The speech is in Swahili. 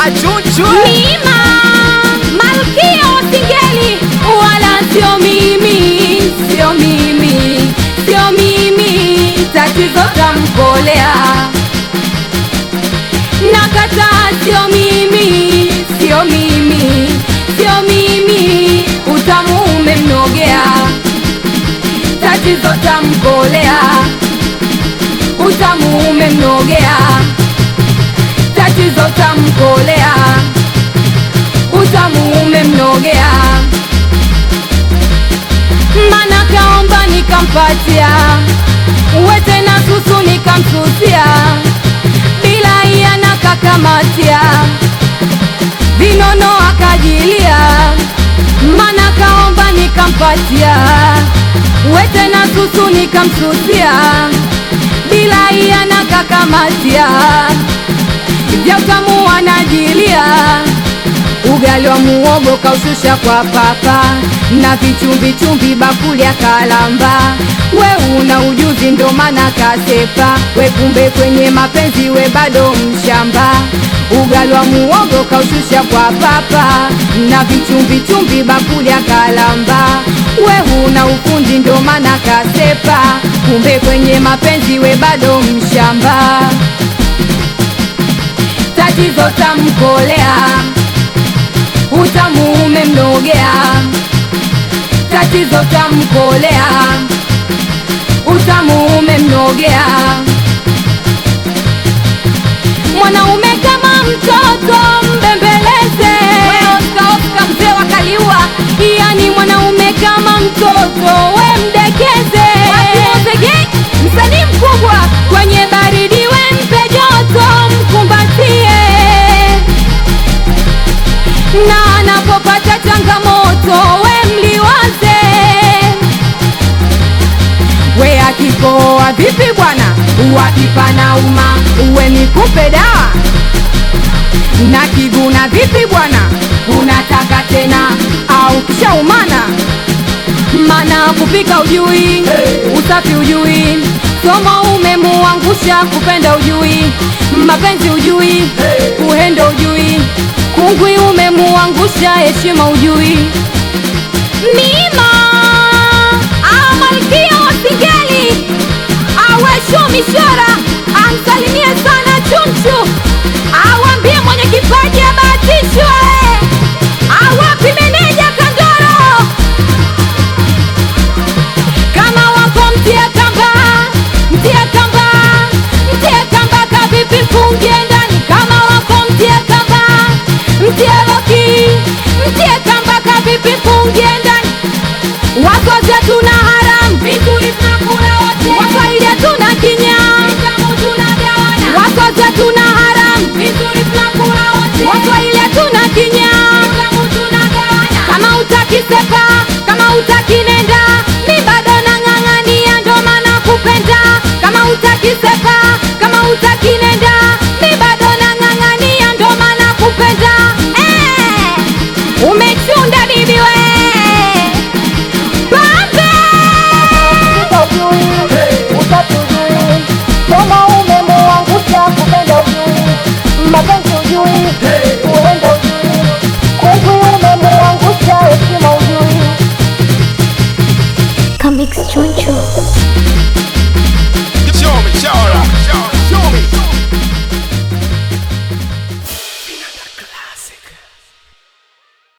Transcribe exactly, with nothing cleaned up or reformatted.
Chunchu Mima malkia wa singeli, wala sio mimi, sio mimi, sio mimi, tatizo tamkolea. Nakataa, sio mimi, sio mimi, sio mimi, utamu umemnogea. Tatizo tamkolea, utamu umemnogea. Tatizo tamkolea, utamu umemnogea. Mana kaomba nikampatia, wete na susu nikamsusia, bila iya nakakamatia, vinono akajilia. Mana kaomba nikampatia, wete na susu nikamsusia, bila iya nakakamatia, vya utamu wanajilia. Ugali wa muogo kaushusha kwa papa, na vichumbi chumbi bakuli ya kalamba. We una ujuzi ndo maana kasepa, we kumbe kwenye mapenzi we bado mshamba. Ugali wa muogo kaushusha kwa papa, na vichumbi chumbi bakuli ya kalamba. We una ufundi ndo maana kasepa, kumbe kwenye mapenzi we bado mshamba. Tatizo tamkolea, utamu umemnogea. Tatizo tamkolea, utamu umemnogea. Mwanaume kama mtoto mbembeleze, we Oscar Oscar mzee wa Kaliua. Yani mwanaume kama mtoto we mdekeze. Wakiozege msanii mkubwa, kwenye baridi we mpe joto, mkumbatie. Na anapopata changamoto we mliwaze. We akikoa vipi bwana, wakipana uma uwe nikupe dawa. Na kiguna vipi bwana, unataka tena au kisha umana? Mana kupika ujui, hey. Usafi ujui, somo umemuangusha, kupenda ujui, mapenzi ujui, hey. Uhendo ujui, kungwi umemuangusha, heshima ujui. Mima a malkia wa singeli, awe show mishora, amsalimie sana Chunchu.